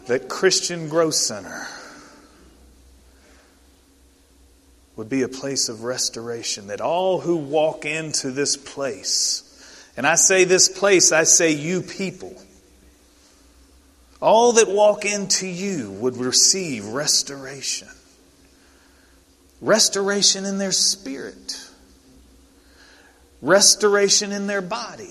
that Christian Growth Center would be a place of restoration, that all who walk into this place, and I say this place, I say you people, all that walk into you would receive restoration. Restoration in their spirit. Restoration in their body.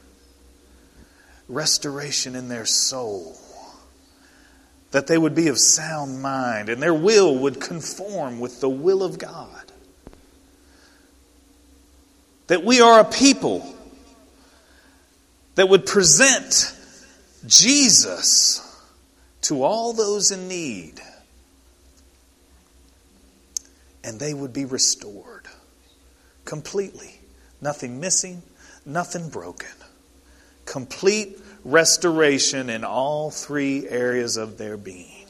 Restoration in their soul. That they would be of sound mind and their will would conform with the will of God. That we are a people that would present Jesus to all those in need. And they would be restored completely. Nothing missing, nothing broken. Complete restoration in all three areas of their being.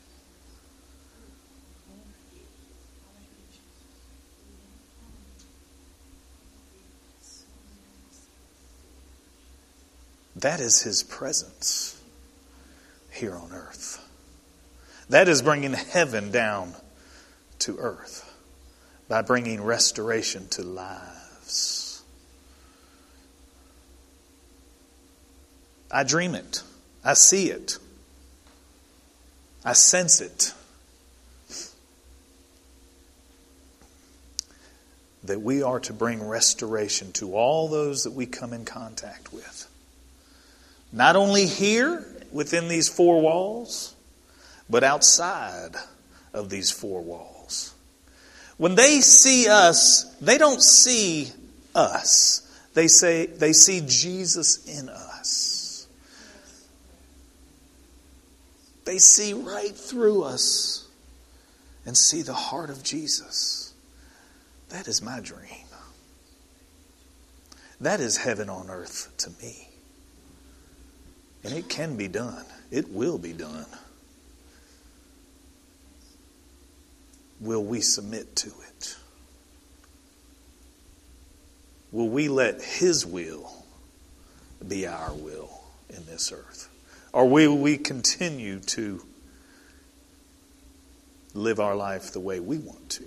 That is His presence here on earth. That is bringing heaven down to earth by bringing restoration to lives. I dream it. I see it. I sense it. That we are to bring restoration to all those that we come in contact with. Not only here within these four walls, but outside of these four walls. When they see us, they don't see us. They see Jesus in us. They see right through us and see the heart of Jesus. That is my dream. That is heaven on earth to me. And it can be done. It will be done. Will we submit to it? Will we let His will be our will in this earth? Or will we continue to live our life the way we want to?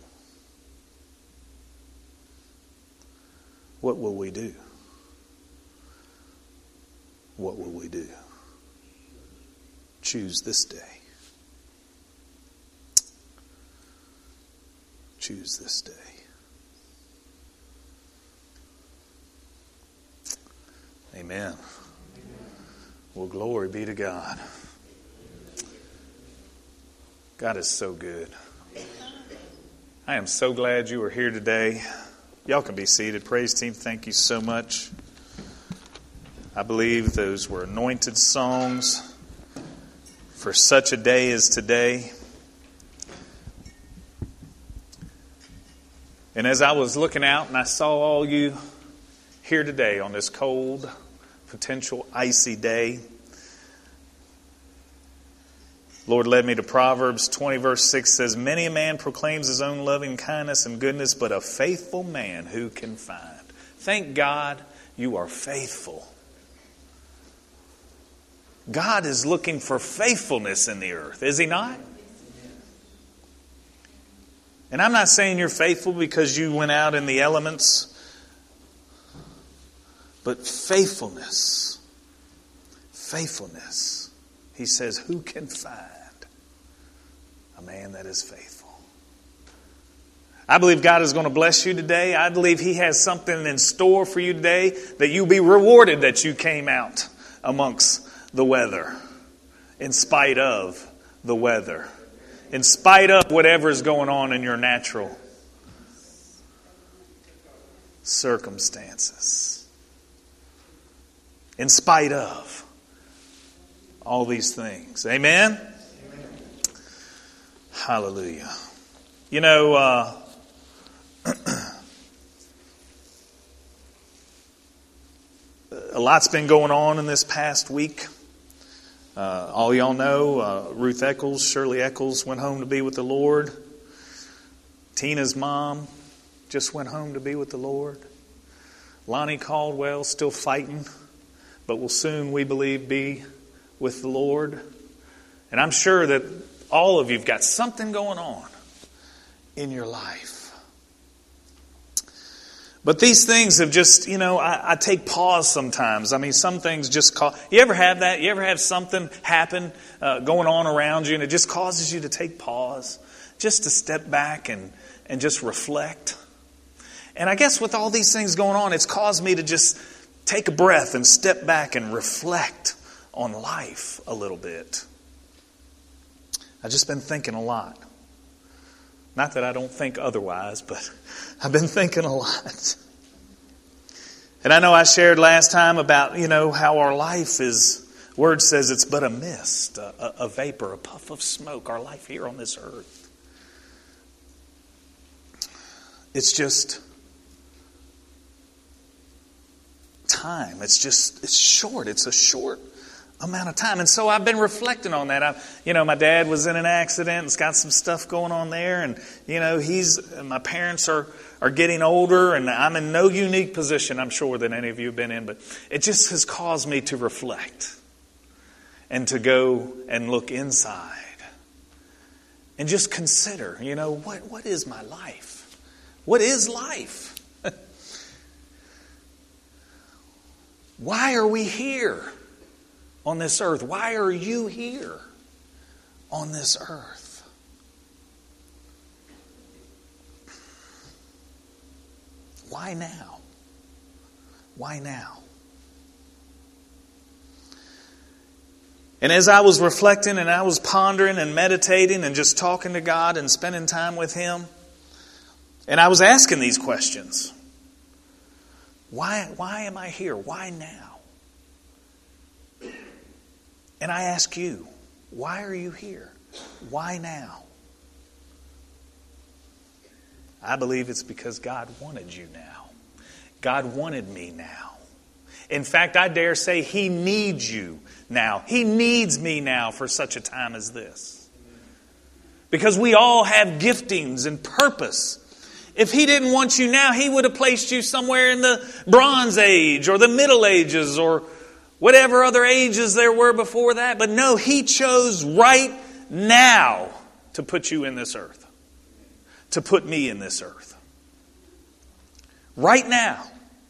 What will we do? What will we do? Choose this day. Choose this day. Amen. Well, glory be to God. God is so good. I am so glad you are here today. Y'all can be seated. Praise team, thank you so much. I believe those were anointed songs for such a day as today. And as I was looking out and I saw all you here today on this cold, potential icy day, Lord led me to Proverbs 20 verse 6 says, "Many a man proclaims his own loving kindness and goodness, but a faithful man who can find?" Thank God you are faithful. God is looking for faithfulness in the earth, is He not? And I'm not saying you're faithful because you went out in the elements, but faithfulness. Faithfulness. He says, who can find a man that is faithful? I believe God is going to bless you today. I believe He has something in store for you today, that you'll be rewarded that you came out amongst the weather, in spite of the weather, in spite of whatever is going on in your natural circumstances, in spite of all these things. Amen? Amen. Hallelujah. You know, a lot's been going on in this past week. All y'all know, Ruth Eccles, Shirley Eccles went home to be with the Lord. Tina's mom just went home to be with the Lord. Lonnie Caldwell still fighting, but will soon, we believe, be with the Lord. And I'm sure that all of you have got something going on in your life. But these things have just, I take pause sometimes. I mean, some things just cause... You ever have that? You ever have something happen going on around you and it just causes you to take pause? Just to step back and just reflect? And I guess with all these things going on, it's caused me to just take a breath and step back and reflect on life a little bit. I've just been thinking a lot. Not that I don't think otherwise, but I've been thinking a lot. And I know I shared last time about, how our life is, Word says it's but a mist, a vapor, a puff of smoke, our life here on this earth. It's just time. It's short. It's a short amount of time. And so I've been reflecting on that. My dad was in an accident and it's got some stuff going on there. And, my parents are getting older and I'm in no unique position, I'm sure, than any of you have been in. But it just has caused me to reflect and to go and look inside and just consider, what is my life? What is life? Why are we here on this earth? Why are you here on this earth? Why now? Why now? And as I was reflecting and I was pondering and meditating and just talking to God and spending time with Him, and I was asking these questions. Why am I here? Why now? And I ask you, why are you here? Why now? I believe it's because God wanted you now. God wanted me now. In fact, I dare say He needs you now. He needs me now for such a time as this. Because we all have giftings and purpose. If He didn't want you now, He would have placed you somewhere in the Bronze Age or the Middle Ages or whatever other ages there were before that. But no, He chose right now to put you in this earth. To put me in this earth. Right now.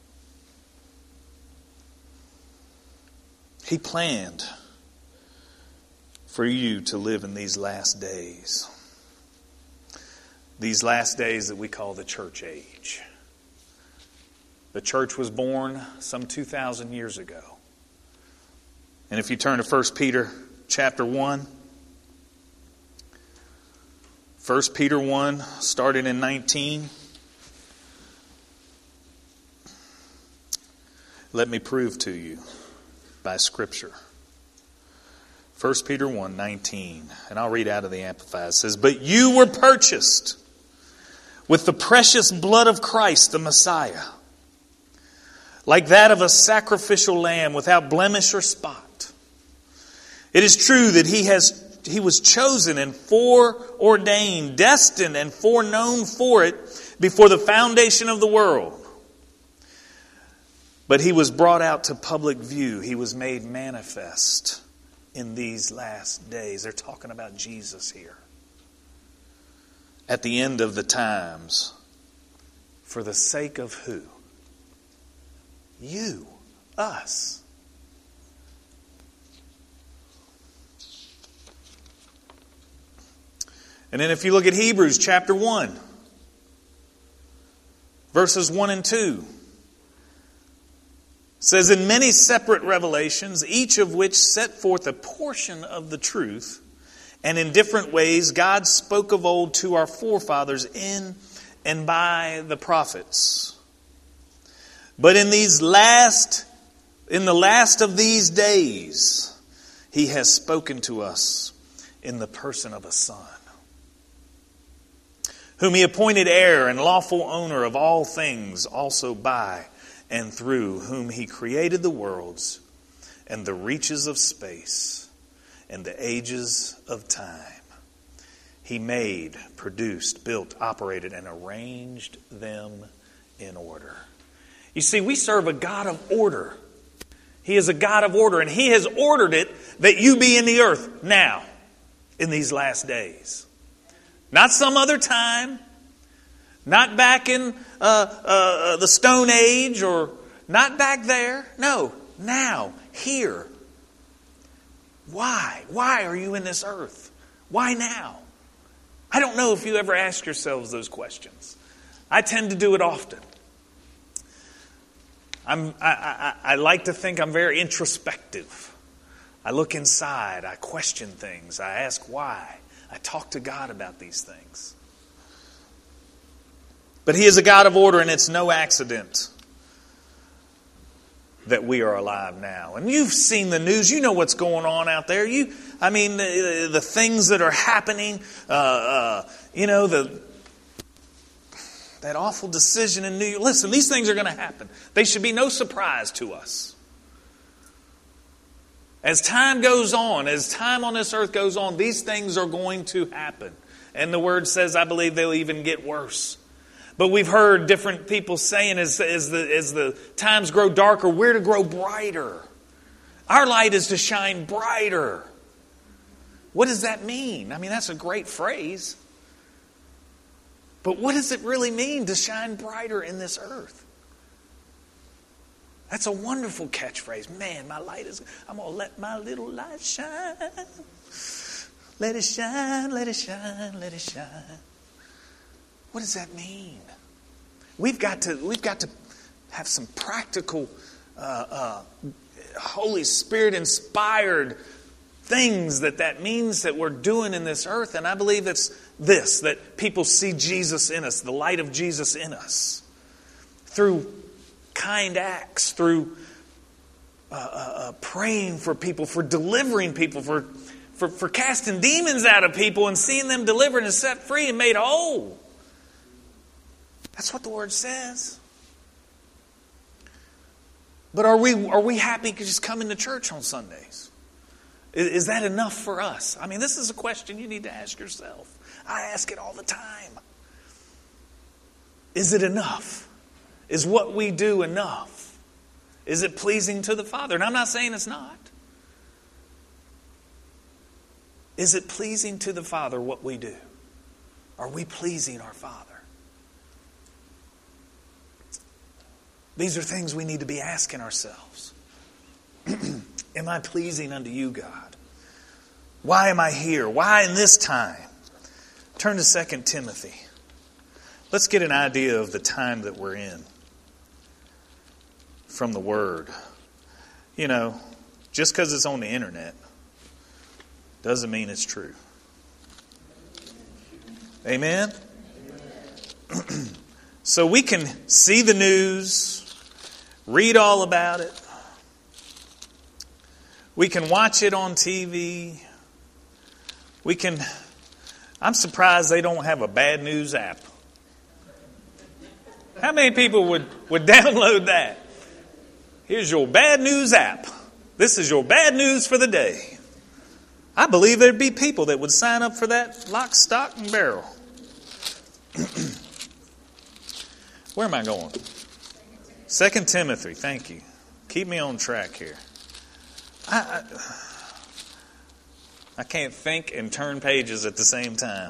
He planned for you to live in these last days. These last days that we call the church age. The church was born some 2,000 years ago. And if you turn to 1 Peter chapter 1. 1 Peter 1, starting in 19. Let me prove to you by Scripture. 1 Peter 1, 19. And I'll read out of the Amplified. It says, "But you were purchased with the precious blood of Christ the Messiah, like that of a sacrificial lamb without blemish or spot. It is true that He was chosen and foreordained, destined and foreknown for it before the foundation of the world. But He was brought out to public view. He was made manifest in these last days." They're talking about Jesus here. "At the end of the times, for the sake of" who? You, us. And then if you look at Hebrews chapter 1, verses 1 and 2, it says, "In many separate revelations, each of which set forth a portion of the truth, and in different ways God spoke of old to our forefathers in and by the prophets. But in the last of these days, He has spoken to us in the person of a Son, whom He appointed heir and lawful owner of all things, also by and through whom He created the worlds and the reaches of space and the ages of time. He made, produced, built, operated, and arranged them in order." You see, we serve a God of order. He is a God of order, and He has ordered it that you be in the earth now. in these last days. Not some other time. Not back in the Stone Age or not back there. No, now, here. Why? Why are you in this earth? Why now? I don't know if you ever ask yourselves those questions. I tend to do it often. I like to think I'm very introspective. I look inside. I question things. I ask why. I talk to God about these things. But He is a God of order, and it's no accident that we are alive now. And you've seen the news. You know what's going on out there. The things that are happening. That awful decision in New York. Listen, these things are going to happen. They should be no surprise to us. As time goes on, as time on this earth goes on, these things are going to happen. And the Word says, I believe they'll even get worse. But we've heard different people saying as the times grow darker, we're to grow brighter. Our light is to shine brighter. What does that mean? I mean, that's a great phrase. But what does it really mean to shine brighter in this earth? That's a wonderful catchphrase. Man, I'm going to let my little light shine. Let it shine, let it shine, let it shine. What does that mean? We've got to have some practical, Holy Spirit inspired things that means that we're doing in this earth. And I believe it's this, that people see Jesus in us, the light of Jesus in us, through kind acts, through praying for people, for delivering people, for casting demons out of people and seeing them delivered and set free and made whole. That's what the Word says. But are we happy just coming to church on Sundays? Is that enough for us? I mean, this is a question you need to ask yourself. I ask it all the time. Is it enough? Is what we do enough? Is it pleasing to the Father? And I'm not saying it's not. Is it pleasing to the Father what we do? Are we pleasing our Father? These are things we need to be asking ourselves. Am I pleasing unto you, God? Why am I here? Why in this time? Turn to 2 Timothy. Let's get an idea of the time that we're in from the Word. You know, just because it's on the internet doesn't mean it's true. Amen? So we can see the news, read all about it. We can watch it on TV. I'm surprised they don't have a bad news app. How many people would download that? Here's your bad news app. This is your bad news for the day. I believe there'd be people that would sign up for that lock, stock, and barrel. Where am I going? 2 Timothy, thank you. Keep me on track here. I can't think and turn pages at the same time.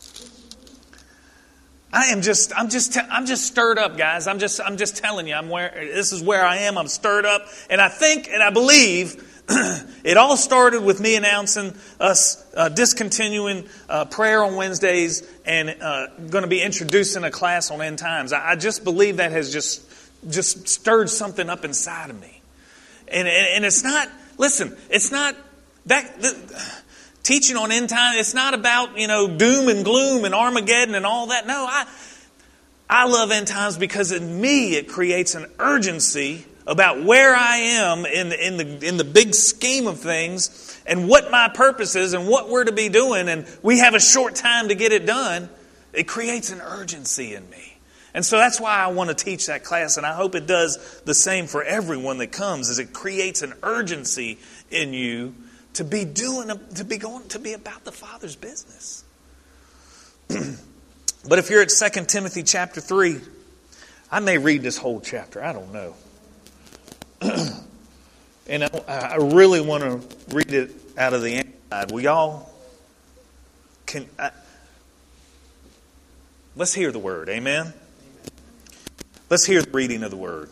I'm just stirred up, guys. I'm just telling you. This is where I am. I'm stirred up, and I think and I believe it all started with me announcing us discontinuing prayer on Wednesdays and going to be introducing a class on end times. I just believe that has just stirred something up inside of me, and it's not. Listen, it's not that teaching on end time. It's not about doom and gloom and Armageddon and all that. No, I love end times because in me it creates an urgency about where I am in the big scheme of things and what my purpose is and what we're to be doing. And we have a short time to get it done. It creates an urgency in me. And so that's why I want to teach that class, and I hope it does the same for everyone that comes, is it creates an urgency in you to be about the Father's business. But if you're at 2 Timothy chapter 3, I may read this whole chapter. I don't know. And I really want to read it out of the Amplified. Will y'all Let's hear the word. Amen? Let's hear the reading of the word.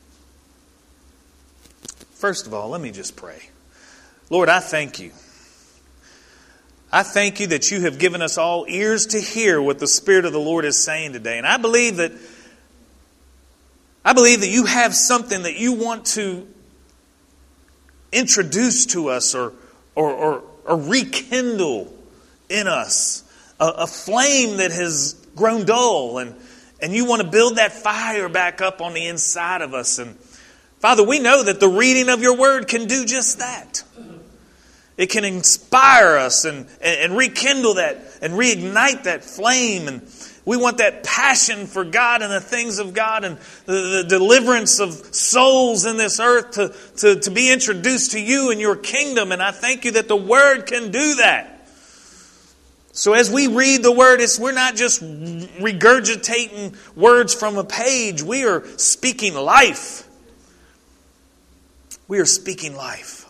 First of all, let me just pray. Lord, I thank you. I thank you that you have given us all ears to hear what the Spirit of the Lord is saying today. And I believe that you have something that you want to introduce to us or rekindle in us. A flame that has grown dull, and you want to build that fire back up on the inside of us. And Father, we know that the reading of your word can do just that. It can inspire us and rekindle that and reignite that flame. And we want that passion for God and the things of God and the deliverance of souls in this earth to be introduced to you and your kingdom. And I thank you that the word can do that. So as we read the word, we're not just regurgitating words from a page. We are speaking life. We are speaking life.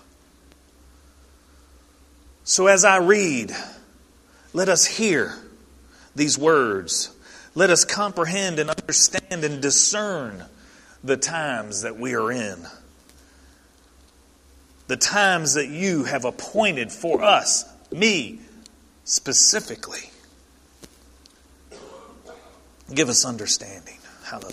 So as I read, let us hear these words. Let us comprehend and understand and discern the times that we are in. The times that you have appointed for us, me specifically. Give us understanding. Hallelujah.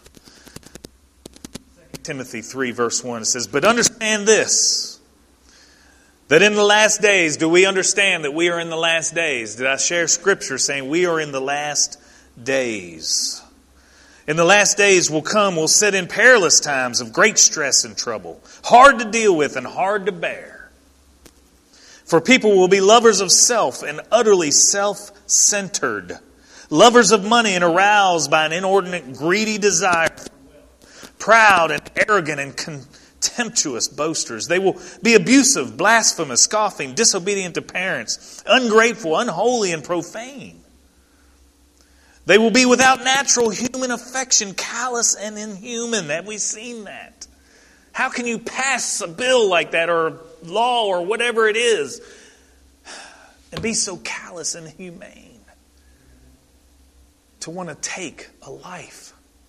2 Timothy 3 verse 1, it says, "But understand this, that in the last days," do we understand that we are in the last days? Did I share scripture saying we are in the last days? In the last days will sit in perilous times of great stress and trouble, hard to deal with and hard to bear. For people will be lovers of self and utterly self-centered, lovers of money and aroused by an inordinate greedy desire, proud and arrogant and contemptuous boasters. They will be abusive, blasphemous, scoffing, disobedient to parents, ungrateful, unholy, and profane. They will be without natural human affection, callous and inhuman. Have we seen that? How can you pass a bill like that or a law or whatever it is and be so callous and inhumane to want to take a life?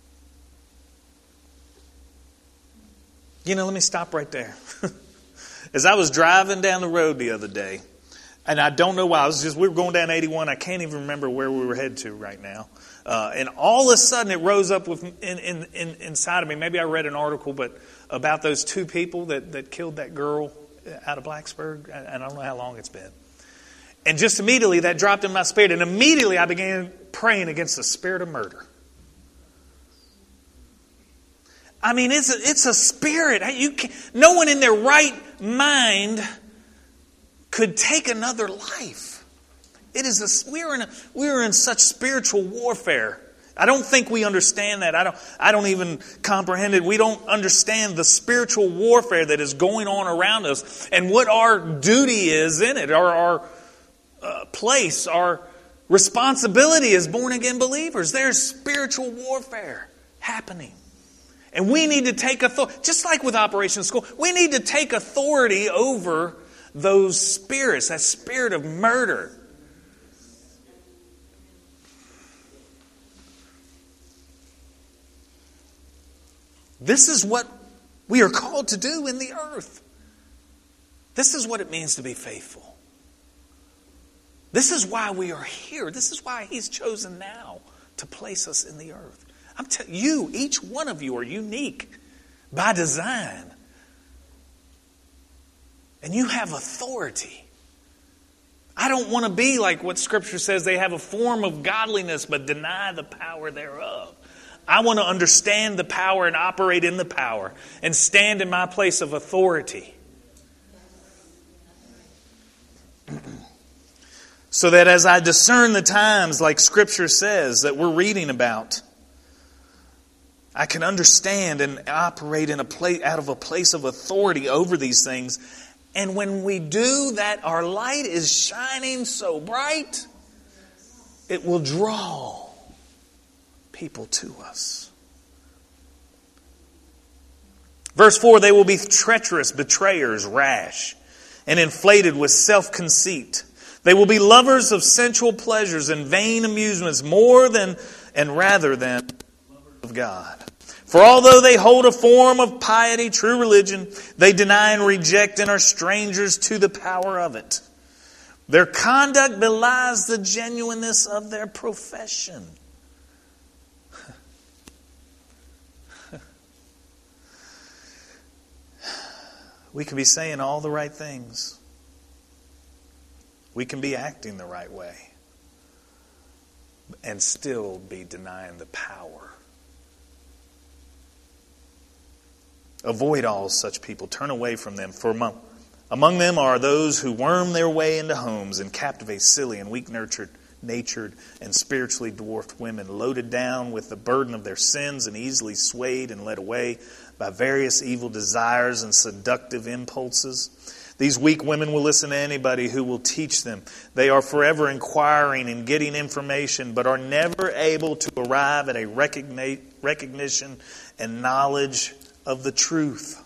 Let me stop right there. As I was driving down the road the other day, and I don't know why, we were going down 81. I can't even remember where we were headed to right now. And all of a sudden it rose up inside of me. Maybe I read an article about those two people that killed that girl out of Blacksburg. I don't know how long it's been. And just immediately that dropped in my spirit. And immediately I began praying against the spirit of murder. I mean, it's a spirit. No one in their right mind could take another life. We are in such spiritual warfare. I don't think we understand that. I don't even comprehend it. We don't understand the spiritual warfare that is going on around us and what our duty is in it, or our place, our responsibility as born again believers. There's spiritual warfare happening. And we need to take authority, just like with Operation School, we need to take authority over those spirits, that spirit of murder. This is what we are called to do in the earth. This is what it means to be faithful. This is why we are here. This is why He's chosen now to place us in the earth. I'm telling you, each one of you are unique by design. And you have authority. I don't want to be like what Scripture says, they have a form of godliness but deny the power thereof. I want to understand the power and operate in the power and stand in my place of authority. So that as I discern the times, like Scripture says, that we're reading about, I can understand and operate in out of a place of authority over these things. And when we do that, our light is shining so bright, it will draw people to us. Verse 4, they will be treacherous, betrayers, rash, and inflated with self-conceit. They will be lovers of sensual pleasures and vain amusements more than and rather than lovers of God. For although they hold a form of piety, true religion, they deny and reject and are strangers to the power of it. Their conduct belies the genuineness of their profession. We can be saying all the right things. We can be acting the right way and still be denying the power. Avoid all such people. Turn away from them. For among them are those who worm their way into homes and captivate silly and weak-natured and spiritually dwarfed women, loaded down with the burden of their sins and easily swayed and led away by various evil desires and seductive impulses. These weak women will listen to anybody who will teach them. They are forever inquiring and getting information, but are never able to arrive at a recognition and knowledge of the truth.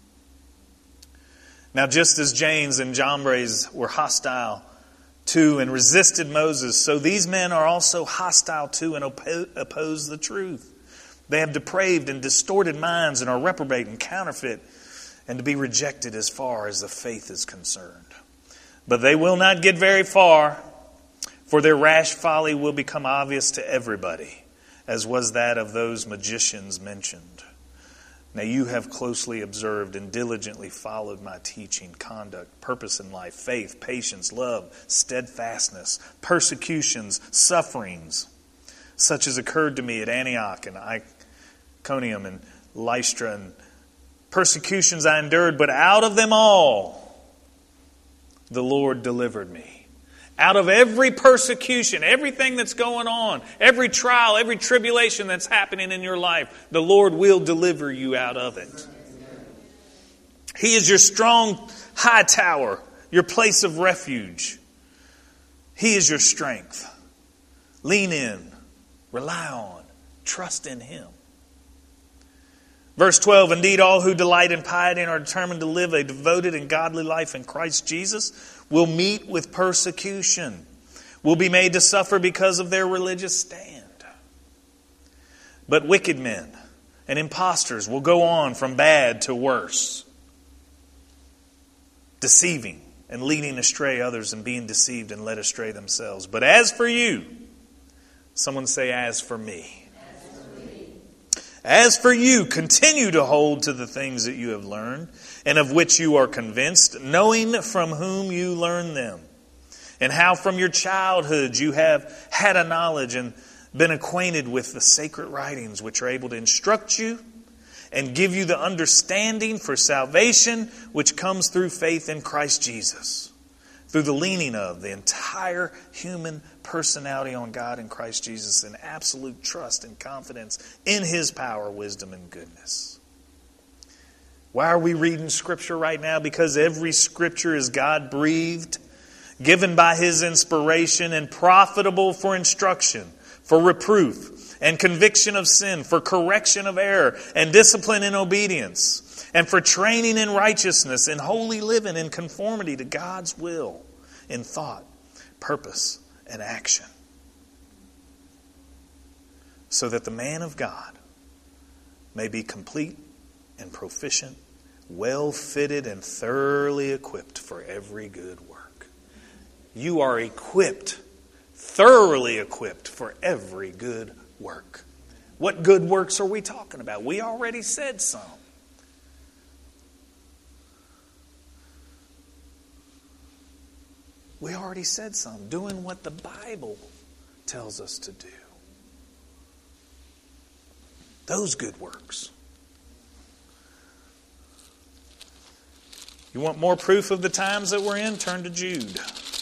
Now, just as Jannes and Jambres were hostile to and resisted Moses, so these men are also hostile to and oppose the truth. They have depraved and distorted minds and are reprobate and counterfeit and to be rejected as far as the faith is concerned. But they will not get very far, for their rash folly will become obvious to everybody, as was that of those magicians mentioned. Now you have closely observed and diligently followed my teaching, conduct, purpose in life, faith, patience, love, steadfastness, persecutions, sufferings, such as occurred to me at Antioch and Iconium and Lystra, and persecutions I endured, but out of them all the Lord delivered me. Out of every persecution, everything that's going on, every trial, every tribulation that's happening in your life, the Lord will deliver you out of it. He is your strong high tower, your place of refuge. He is your strength. Lean in, rely on, trust in Him. Verse 12, indeed, all who delight in piety and are determined to live a devoted and godly life in Christ Jesus will meet with persecution, will be made to suffer because of their religious stand. But wicked men and impostors will go on from bad to worse, deceiving and leading astray others and being deceived and led astray themselves. But as for you, someone say, as for me. As for you, continue to hold to the things that you have learned and of which you are convinced, knowing from whom you learned them, and how from your childhood you have had a knowledge and been acquainted with the sacred writings, which are able to instruct you and give you the understanding for salvation, which comes through faith in Christ Jesus, through the leaning of the entire human personality on God in Christ Jesus, and absolute trust and confidence in His power, wisdom, and goodness. Why are we reading Scripture right now? Because every Scripture is God-breathed, given by His inspiration, and profitable for instruction, for reproof, and conviction of sin, for correction of error, and discipline in obedience, and for training in righteousness, and holy living in conformity to God's will, in thought, purpose, and action, so that the man of God may be complete and proficient, well fitted and thoroughly equipped for every good work. You are equipped, thoroughly equipped for every good work. What good works are we talking about? We already said some. We already said some. Doing what the Bible tells us to do. Those good works. You want more proof of the times that we're in? Turn to Jude.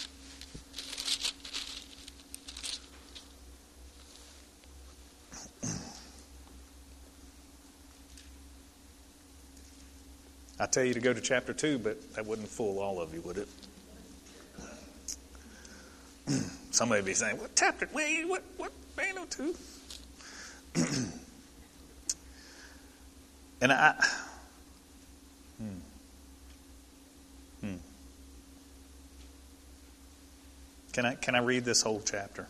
I tell you to go to chapter 2, but that wouldn't fool all of you, would it? Somebody would be saying, what chapter? Wait, what? Ain't no 2. And Can I read this whole chapter?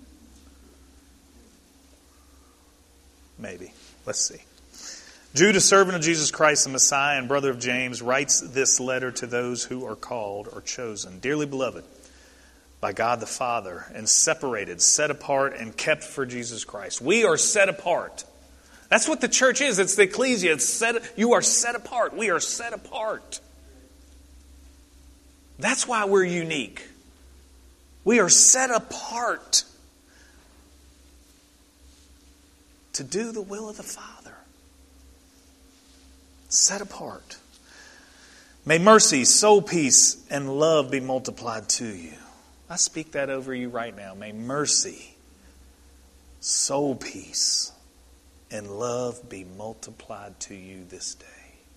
Maybe. Let's see. Jude, a servant of Jesus Christ, the Messiah, and brother of James, writes this letter to those who are called or chosen, dearly beloved by God the Father, and separated, set apart, and kept for Jesus Christ. We are set apart. That's what the church is. It's the ecclesia. You are set apart. We are set apart. That's why we're unique. We are set apart to do the will of the Father. Set apart. May mercy, soul peace, and love be multiplied to you. I speak that over you right now. May mercy, soul peace, and love be multiplied to you this day.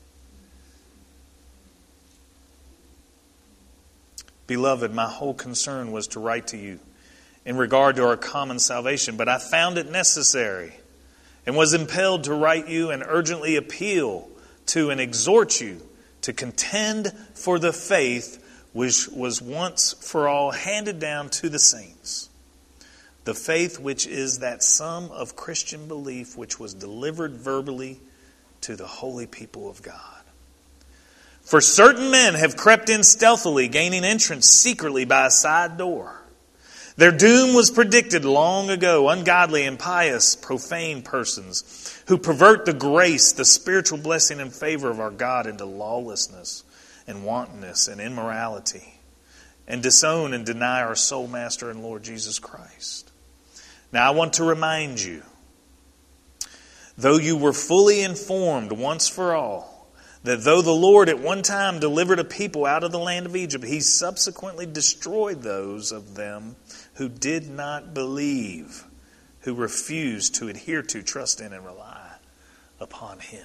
Beloved, my whole concern was to write to you in regard to our common salvation, but I found it necessary and was impelled to write you and urgently appeal to and exhort you to contend for the faith which was once for all handed down to the saints. The faith which is that sum of Christian belief which was delivered verbally to the holy people of God. For certain men have crept in stealthily, gaining entrance secretly by a side door. Their doom was predicted long ago, ungodly, impious, profane persons who pervert the grace, the spiritual blessing and favor of our God into lawlessness and wantonness and immorality, and disown and deny our sole Master and Lord Jesus Christ. Now I want to remind you, though you were fully informed once for all, that though the Lord at one time delivered a people out of the land of Egypt, He subsequently destroyed those of them who did not believe, who refused to adhere to, trust in, and rely upon Him.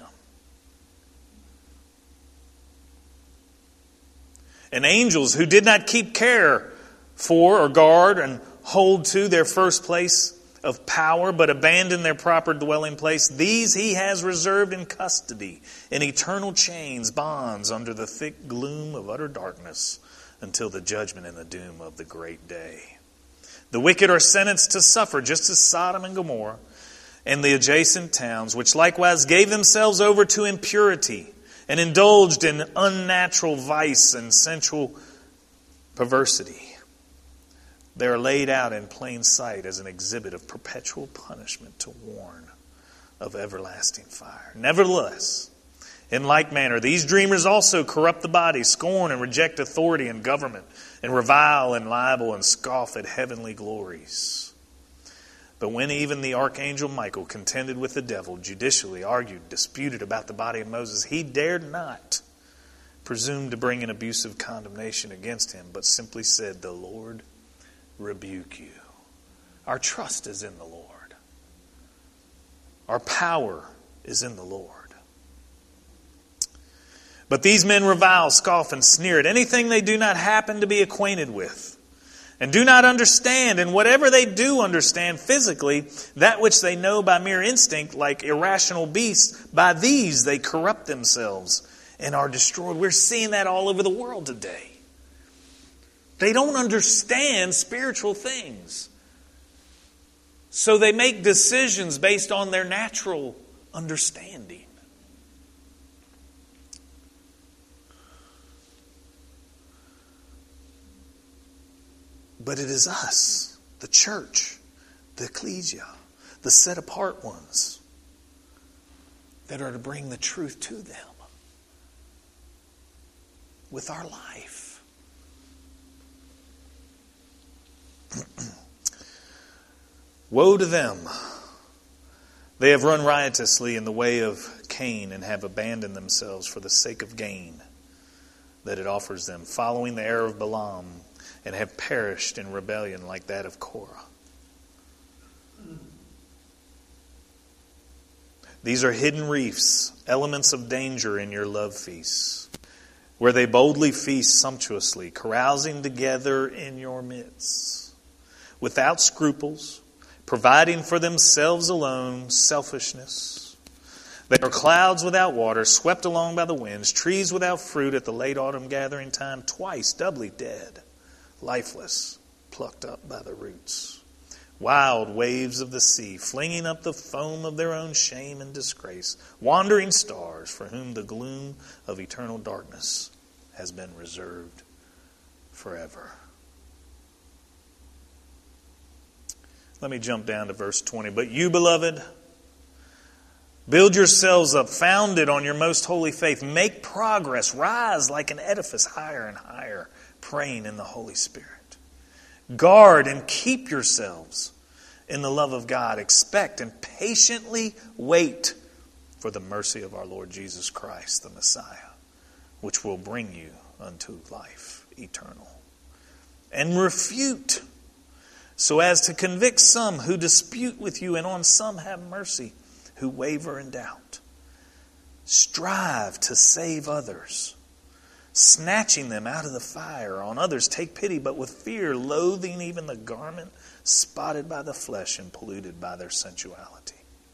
And angels who did not keep care for or guard and hold to their first place of power, but abandoned their proper dwelling place, these He has reserved in custody, in eternal chains, bonds, under the thick gloom of utter darkness, until the judgment and the doom of the great day. The wicked are sentenced to suffer, just as Sodom and Gomorrah and the adjacent towns, which likewise gave themselves over to impurity and indulged in unnatural vice and sensual perversity. They are laid out in plain sight as an exhibit of perpetual punishment to warn of everlasting fire. Nevertheless, in like manner, these dreamers also corrupt the body, scorn and reject authority and government, and revile and libel and scoff at heavenly glories. But when even the archangel Michael contended with the devil, judicially argued, disputed about the body of Moses, he dared not presume to bring an abusive condemnation against him, but simply said, "The Lord rebuke you." Our trust is in the Lord. Our power is in the Lord. But these men revile, scoff, and sneer at anything they do not happen to be acquainted with, and do not understand, and whatever they do understand physically, that which they know by mere instinct, like irrational beasts, by these they corrupt themselves and are destroyed. We're seeing that all over the world today. They don't understand spiritual things. So they make decisions based on their natural understanding. But it is us, the church, the ecclesia, the set apart ones, that are to bring the truth to them with our life. Woe to them! They have run riotously in the way of Cain and have abandoned themselves for the sake of gain that it offers them, following the error of Balaam, and have perished in rebellion like that of Korah. These are hidden reefs, elements of danger in your love feasts, where they boldly feast sumptuously, carousing together in your midst, without scruples, providing for themselves alone selfishness. They are clouds without water, swept along by the winds, trees without fruit at the late autumn gathering time, twice doubly dead, lifeless, plucked up by the roots. Wild waves of the sea, flinging up the foam of their own shame and disgrace. Wandering stars for whom the gloom of eternal darkness has been reserved forever. Let me jump down to verse 20. But you, beloved, build yourselves up, founded on your most holy faith. Make progress, rise like an edifice higher and higher, praying in the Holy Spirit. Guard and keep yourselves in the love of God. Expect and patiently wait for the mercy of our Lord Jesus Christ, the Messiah, which will bring you unto life eternal. And refute, so as to convict some who dispute with you, and on some have mercy who waver in doubt. Strive to save others, snatching them out of the fire. On others take pity, but with fear, loathing even the garment spotted by the flesh and polluted by their sensuality.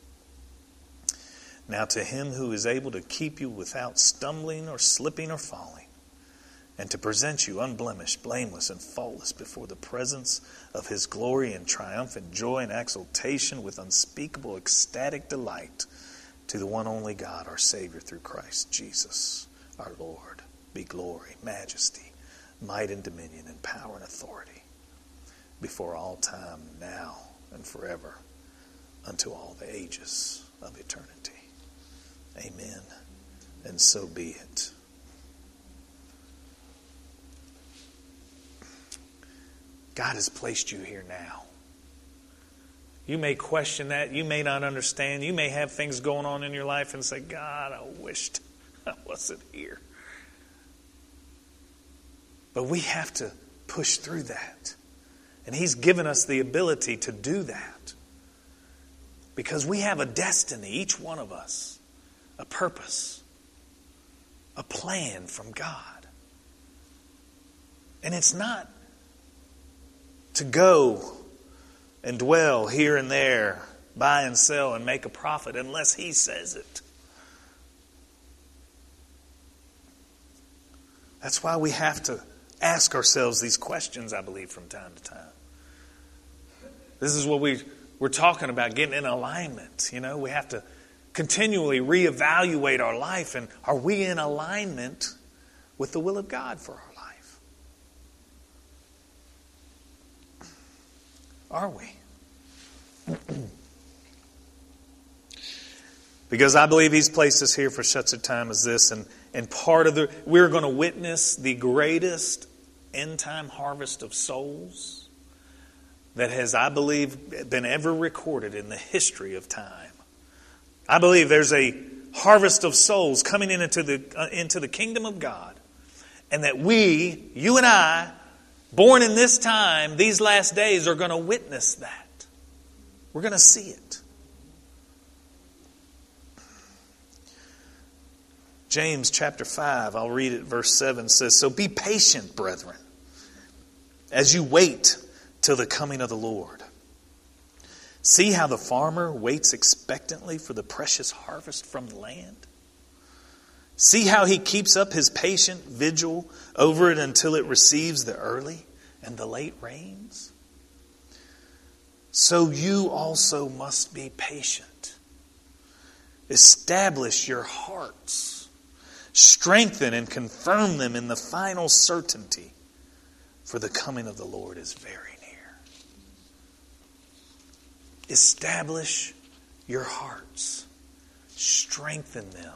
Now to him who is able to keep you without stumbling or slipping or falling, and to present you unblemished, blameless, and faultless before the presence of his glory and triumphant joy and exultation with unspeakable ecstatic delight, to the one only God, our Savior, through Christ Jesus, our Lord, be glory, majesty, might, and dominion, and power and authority, before all time, now and forever, unto all the ages of eternity. Amen. And so be it. God has placed you here now. You may question that. You may not understand. You may have things going on in your life and say, God, I wished I wasn't here. But we have to push through that. And He's given us the ability to do that. Because we have a destiny, each one of us. A purpose. A plan from God. And it's not to go and dwell here and there, buy and sell and make a profit unless He says it. That's why we have to ask ourselves these questions, I believe, from time to time. This is what we're talking about, getting in alignment. You know, we have to continually reevaluate our life, and are we in alignment with the will of God for our life? Are we? Because I believe He's placed us here for such a time as this, and part of we're going to witness the greatest end time harvest of souls that has, I believe, been ever recorded in the history of time. I believe there's a harvest of souls coming into the kingdom of God, and that we, you and I, born in this time, these last days, are going to witness that. We're going to see it. James chapter 5, I'll read it, verse 7 says, "So be patient, brethren, as you wait till the coming of the Lord. See how the farmer waits expectantly for the precious harvest from the land. See how he keeps up his patient vigil over it until it receives the early and the late rains. So you also must be patient. Establish your hearts. Strengthen and confirm them in the final certainty, for the coming of the Lord is very near." Establish your hearts. Strengthen them.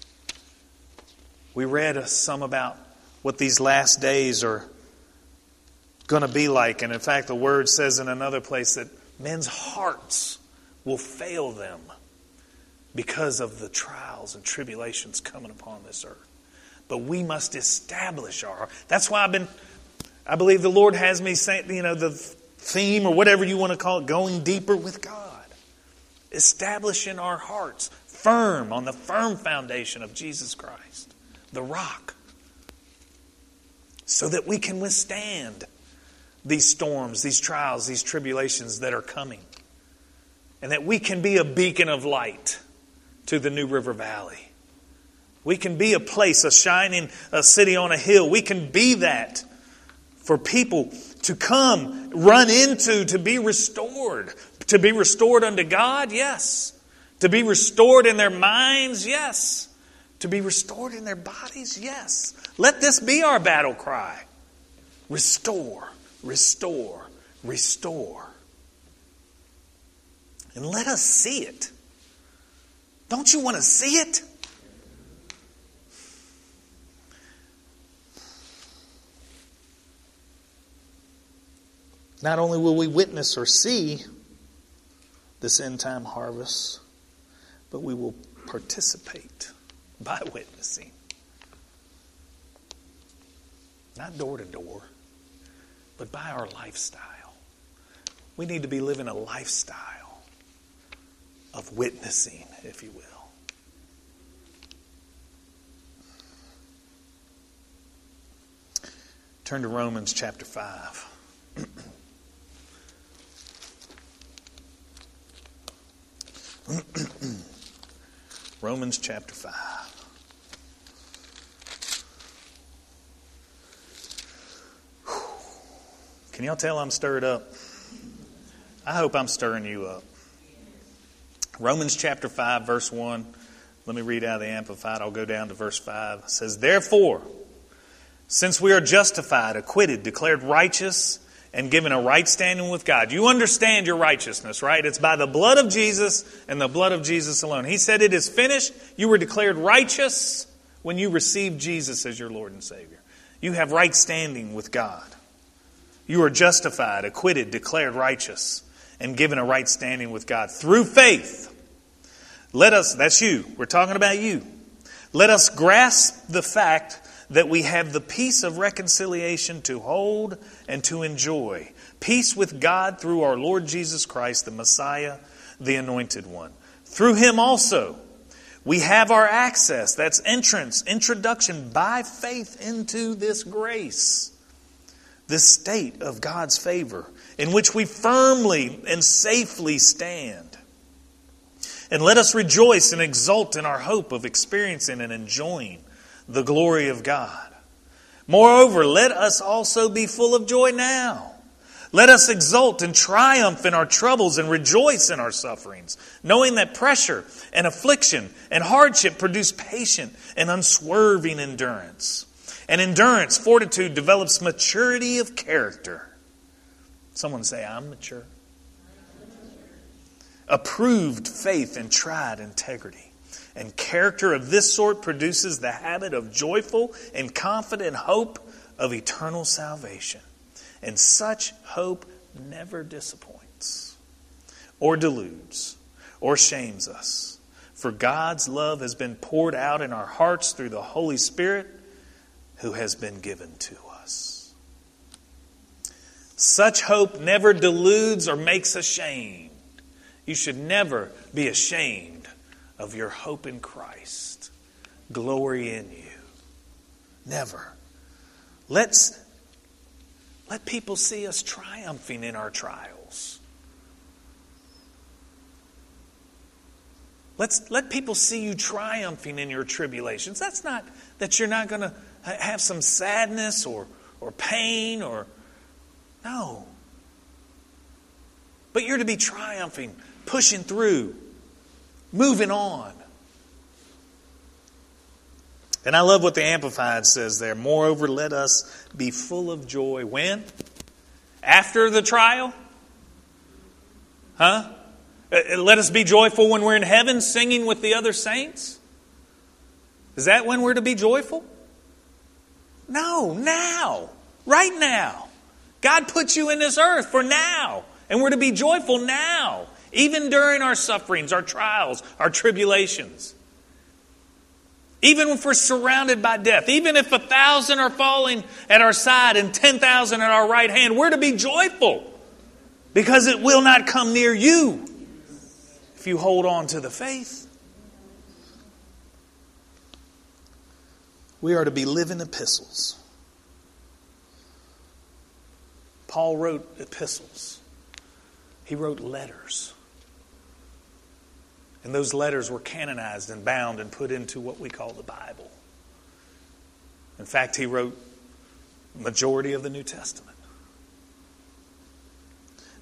We read some about what these last days are going to be like. And in fact, the Word says in another place that men's hearts will fail them because of the trials and tribulations coming upon this earth. But we must establish our heart. That's why I believe the Lord has me saying, the theme or whatever you want to call it, going deeper with God. Establishing our hearts firm on the firm foundation of Jesus Christ, the rock, so that we can withstand these storms, these trials, these tribulations that are coming. And that we can be a beacon of light to the New River Valley. We can be a shining city on a hill. We can be that for people to come, run into, to be restored. To be restored unto God, yes. To be restored in their minds, yes. To be restored in their bodies, yes. Let this be our battle cry. Restore, restore, restore. And let us see it. Don't you want to see it? Not only will we witness or see this end time harvest, but we will participate by witnessing. Not door to door, but by our lifestyle. We need to be living a lifestyle of witnessing, if you will. Turn to Romans chapter 5. Romans chapter 5. Can y'all tell I'm stirred up? I hope I'm stirring you up. Romans chapter 5, verse 1. Let me read out of the Amplified. I'll go down to verse 5. It says, "Therefore, since we are justified, acquitted, declared righteous, and given a right standing with God." You understand your righteousness, right? It's by the blood of Jesus and the blood of Jesus alone. He said it is finished. You were declared righteous when you received Jesus as your Lord and Savior. You have right standing with God. You are justified, acquitted, declared righteous, and given a right standing with God through faith. Let us, that's you, we're talking about you. Let us grasp the fact that we have the peace of reconciliation to hold and to enjoy. Peace with God through our Lord Jesus Christ, the Messiah, the Anointed One. Through Him also, we have our access, that's entrance, introduction by faith into this grace, this state of God's favor, in which we firmly and safely stand. And let us rejoice and exult in our hope of experiencing and enjoying the glory of God. Moreover, let us also be full of joy now. Let us exult and triumph in our troubles and rejoice in our sufferings, knowing that pressure and affliction and hardship produce patient and unswerving endurance. And endurance, fortitude, develops maturity of character. Someone say, I'm mature. Approved faith and tried integrity. And character of this sort produces the habit of joyful and confident hope of eternal salvation. And such hope never disappoints, or deludes, or shames us. For God's love has been poured out in our hearts through the Holy Spirit who has been given to us. Such hope never deludes or makes ashamed. You should never be ashamed of your hope in Christ. Glory in you. Never. Let people see us triumphing in our trials. Let people see you triumphing in your tribulations. That's not that you're not going to have some sadness or pain or... No. But you're to be triumphing, pushing through, moving on. And I love what the Amplified says there. Moreover, let us be full of joy. When? After the trial? Huh? Let us be joyful when we're in heaven singing with the other saints? Is that when we're to be joyful? No, now. Right now. God put you in this earth for now. And we're to be joyful now. Even during our sufferings, our trials, our tribulations. Even if we're surrounded by death. Even if 1,000 are falling at our side and 10,000 at our right hand. We're to be joyful. Because it will not come near you. If you hold on to the faith. We are to be living epistles. Paul wrote epistles. He wrote letters. And those letters were canonized and bound and put into what we call the Bible. In fact, he wrote the majority of the New Testament.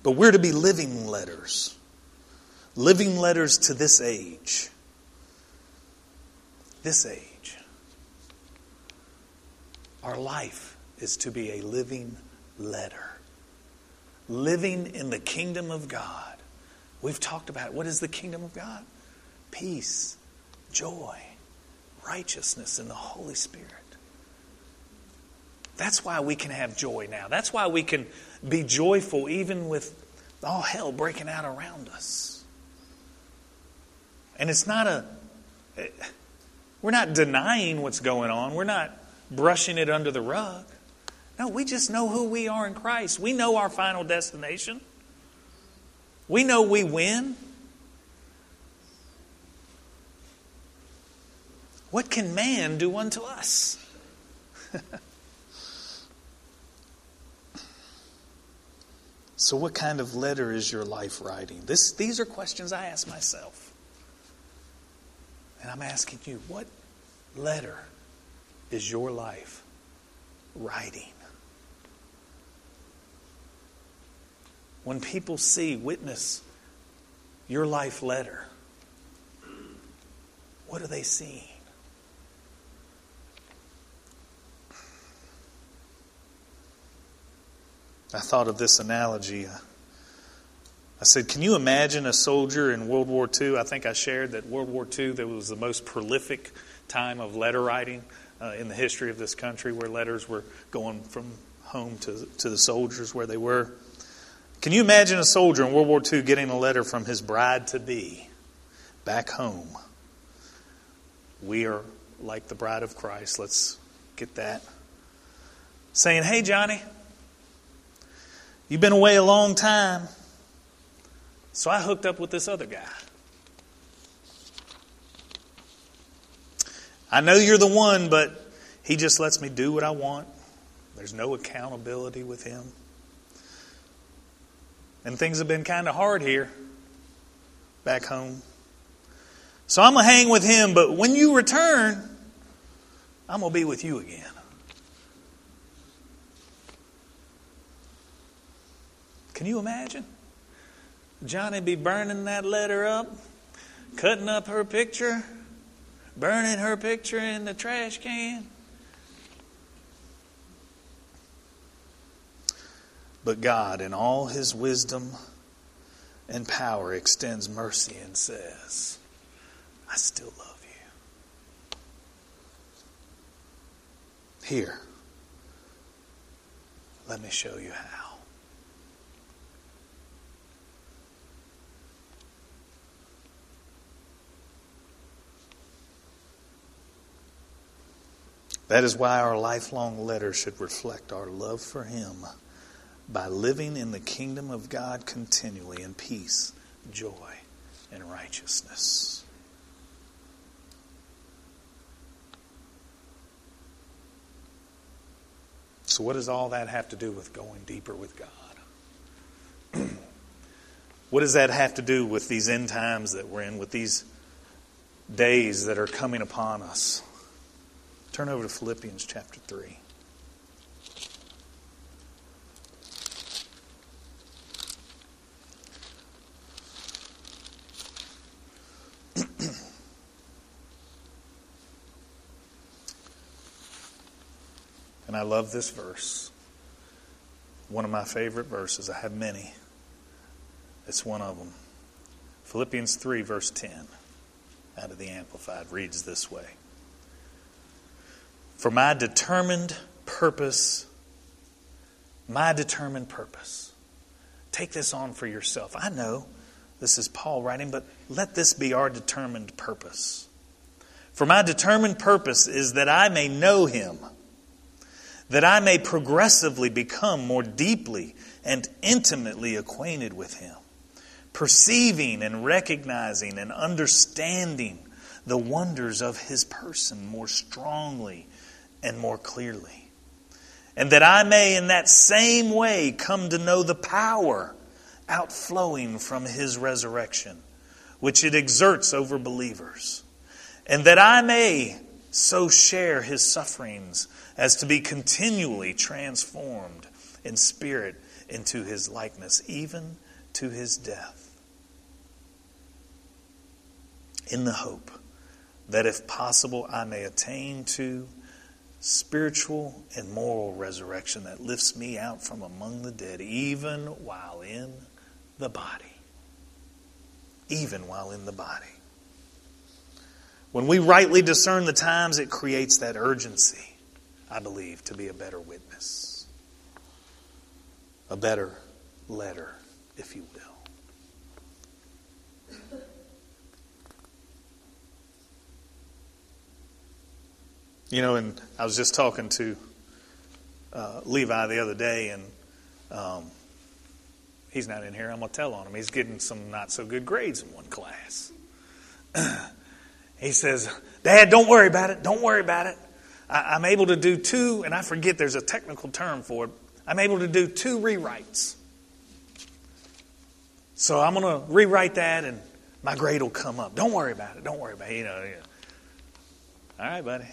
But we're to be living letters. Living letters to this age. This age. Our life is to be a living letter. Living in the kingdom of God. We've talked about it. What is the kingdom of God? Peace, joy, righteousness in the Holy Spirit. That's why we can have joy now. That's why we can be joyful even with all hell breaking out around us. And it's not we're not denying what's going on. We're not brushing it under the rug. No, we just know who we are in Christ. We know our final destination. We know we win. What can man do unto us? So what kind of letter is your life writing? These are questions I ask myself. And I'm asking you, what letter is your life writing? When people witness your life letter, what are they seeing? I thought of this analogy. I said, can you imagine a soldier in World War II? I think I shared that World War II, that was the most prolific time of letter writing in the history of this country, where letters were going from home to the soldiers where they were. Can you imagine a soldier in World War II getting a letter from his bride-to-be back home? We are like the bride of Christ. Let's get that. Saying, hey, Johnny, you've been away a long time, so I hooked up with this other guy. I know you're the one, but he just lets me do what I want. There's no accountability with him. And things have been kind of hard here, back home. So I'm going to hang with him, but when you return, I'm going to be with you again. Can you imagine? Johnny be burning that letter up, cutting up her picture, burning her picture in the trash can. But God, in all His wisdom and power, extends mercy and says, I still love you. Here, let me show you how. That is why our lifelong letter should reflect our love for Him by living in the kingdom of God continually in peace, joy, and righteousness. So what does all that have to do with going deeper with God? What does that have to do with these end times that we're in, with these days that are coming upon us? Turn over to Philippians chapter 3. And I love this verse. One of my favorite verses. I have many. It's one of them. Philippians 3, verse 10, out of the Amplified, reads this way. For my determined purpose. Take this on for yourself. I know this is Paul writing, but let this be our determined purpose. For my determined purpose is that I may know Him, that I may progressively become more deeply and intimately acquainted with Him, perceiving and recognizing and understanding the wonders of His person more strongly and more clearly. And that I may in that same way come to know the power outflowing from His resurrection, which it exerts over believers. And that I may so share His sufferings as to be continually transformed in spirit into his likeness, even to his death, in the hope that if possible I may attain to spiritual and moral resurrection that lifts me out from among the dead, even while in the body. Even while in the body. When we rightly discern the times, it creates that urgency, I believe, to be a better witness. A better letter, if you will. You know, and I was just talking to Levi the other day, and he's not in here. I'm going to tell on him. He's getting some not so good grades in one class. He says, Dad, don't worry about it. Don't worry about it. I'm able to do 2, and I forget there's a technical term for it. I'm able to do 2 rewrites. So I'm going to rewrite that, and my grade will come up. Don't worry about it. Don't worry about it. You know. All right, buddy.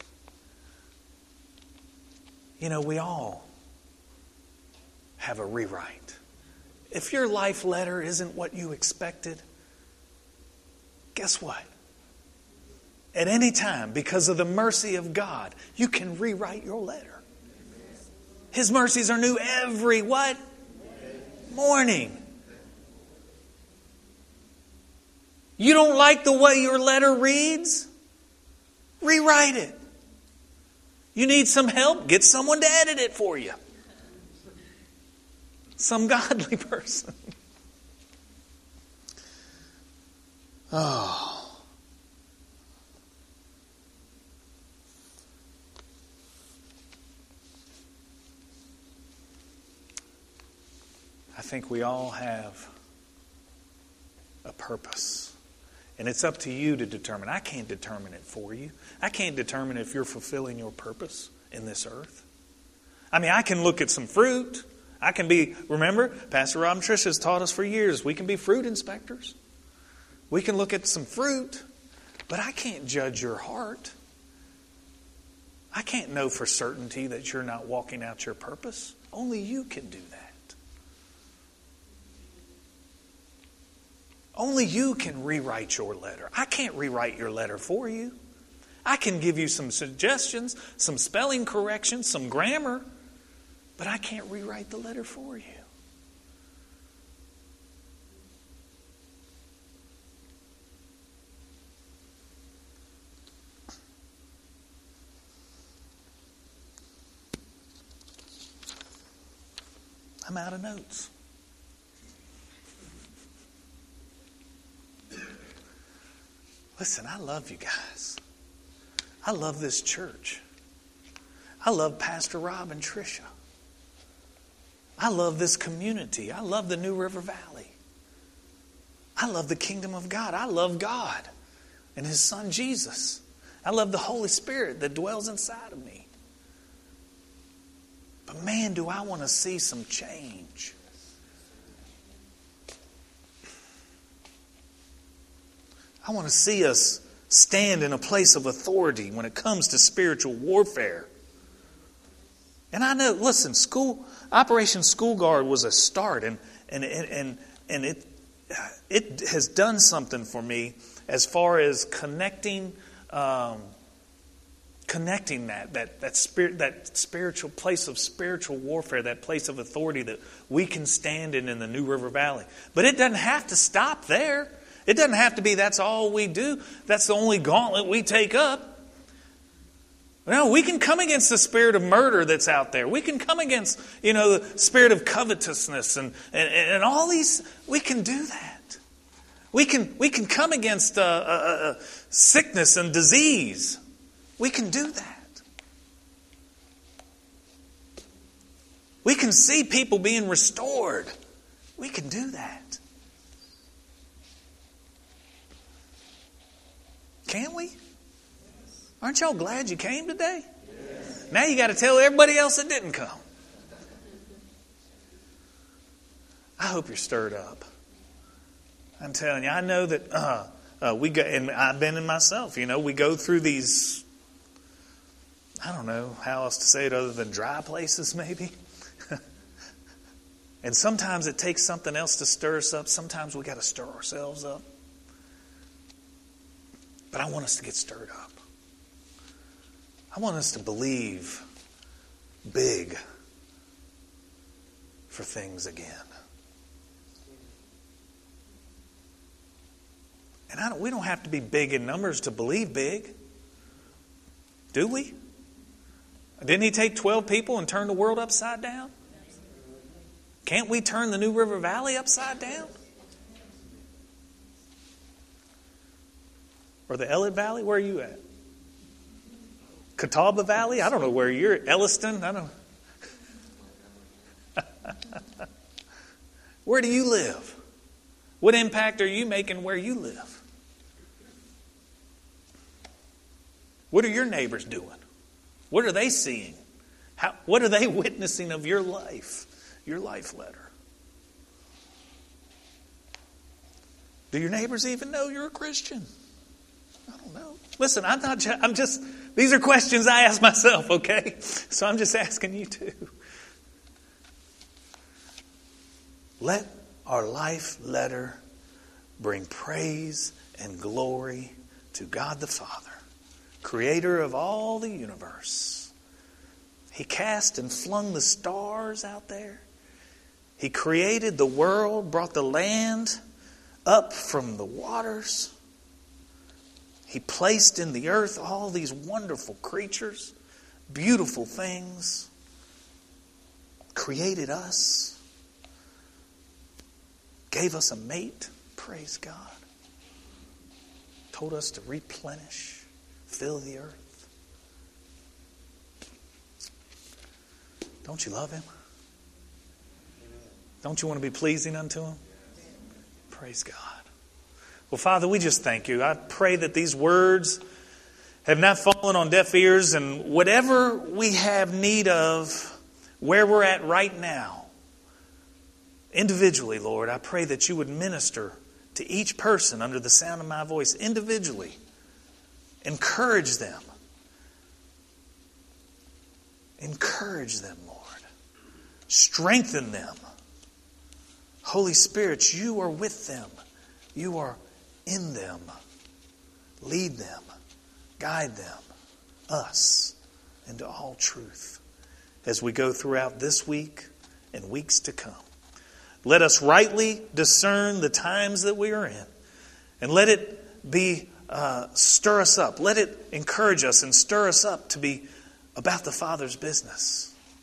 You know, we all have a rewrite. If your life letter isn't what you expected, guess what? At any time, because of the mercy of God, you can rewrite your letter. His mercies are new every what? Morning. You don't like the way your letter reads? Rewrite it. You need some help? Get someone to edit it for you. Some godly person. Oh. I think we all have a purpose. And it's up to you to determine. I can't determine it for you. I can't determine if you're fulfilling your purpose in this earth. I mean, I can look at some fruit. I can be, remember, Pastor Rob and Trish has taught us for years, we can be fruit inspectors. We can look at some fruit, but I can't judge your heart. I can't know for certainty that you're not walking out your purpose. Only you can do that. Only you can rewrite your letter. I can't rewrite your letter for you. I can give you some suggestions, some spelling corrections, some grammar, but I can't rewrite the letter for you. I'm out of notes. Listen, I love you guys. I love this church. I love Pastor Rob and Tricia. I love this community. I love the New River Valley. I love the kingdom of God. I love God and His Son Jesus. I love the Holy Spirit that dwells inside of me. But man, do I want to see some change. I want to see us stand in a place of authority when it comes to spiritual warfare. And I know, listen, Operation School Guard was a start, and it has done something for me as far as connecting that spiritual place of spiritual warfare, that place of authority that we can stand in the New River Valley. But it doesn't have to stop there. It doesn't have to be that's all we do. That's the only gauntlet we take up. No, we can come against the spirit of murder that's out there. We can come against, the spirit of covetousness and all these. We can do that. We can come against sickness and disease. We can do that. We can see people being restored. We can do that. Can't we? Aren't y'all glad you came today? Yes. Now you got to tell everybody else that didn't come. I hope you're stirred up. I'm telling you, I know that we go, and I've been in myself. We go through these. I don't know how else to say it other than dry places, maybe. And sometimes it takes something else to stir us up. Sometimes we got to stir ourselves up. But I want us to get stirred up. I want us to believe big for things again. And we don't have to be big in numbers to believe big. Do we? Didn't he take 12 people and turn the world upside down? Can't we turn the New River Valley upside down? Or the Ellet Valley? Where are you at? Catawba Valley? I don't know where you're at. Elliston? I don't know. Where do you live? What impact are you making where you live? What are your neighbors doing? What are they seeing? What are they witnessing of your life letter? Do your neighbors even know you're a Christian? I don't know. Listen, these are questions I ask myself, okay? So I'm just asking you too. Let our life letter bring praise and glory to God the Father, creator of all the universe. He cast and flung the stars out there. He created the world, brought the land up from the waters. He placed in the earth all these wonderful creatures, beautiful things, created us, gave us a mate, praise God, told us to replenish, fill the earth. Don't you love Him? Don't you want to be pleasing unto Him? Praise God. Well, Father, we just thank you. I pray that these words have not fallen on deaf ears, and whatever we have need of, where we're at right now, individually, Lord, I pray that you would minister to each person under the sound of my voice individually. Encourage them. Encourage them, Lord. Strengthen them. Holy Spirit, you are with them. You are in them. Lead them. Guide them. Us into all truth as we go throughout this week and weeks to come. Let us rightly discern the times that we are in. And let it be stir us up. Let it encourage us and stir us up to be about the Father's business.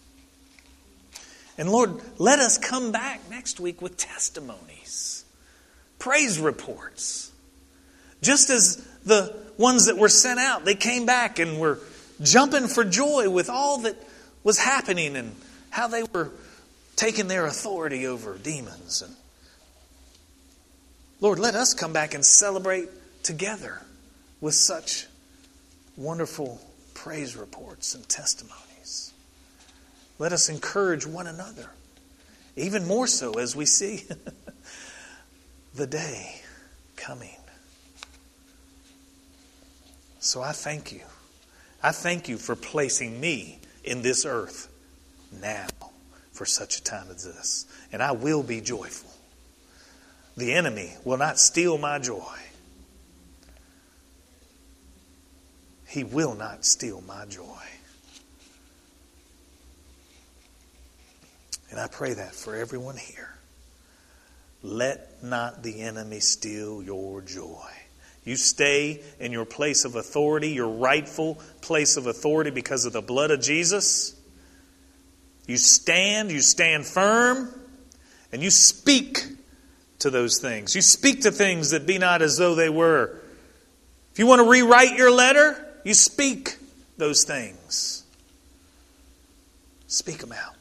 And Lord, let us come back next week with testimonies, praise reports. Just as the ones that were sent out, they came back and were jumping for joy with all that was happening and how they were taking their authority over demons. And Lord, let us come back and celebrate together with such wonderful praise reports and testimonies. Let us encourage one another, even more so as we see the day coming. So I thank you. I thank you for placing me in this earth now for such a time as this. And I will be joyful. The enemy will not steal my joy. He will not steal my joy. And I pray that for everyone here. Let not the enemy steal your joy. You stay in your place of authority, your rightful place of authority because of the blood of Jesus. You stand firm, and you speak to those things. You speak to things that be not as though they were. If you want to rewrite your letter, you speak those things. Speak them out.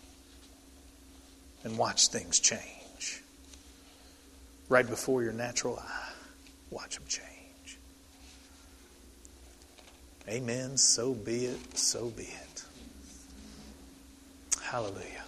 And watch things change. Right before your natural eye. Watch them change. Amen. So be it. So be it. Hallelujah.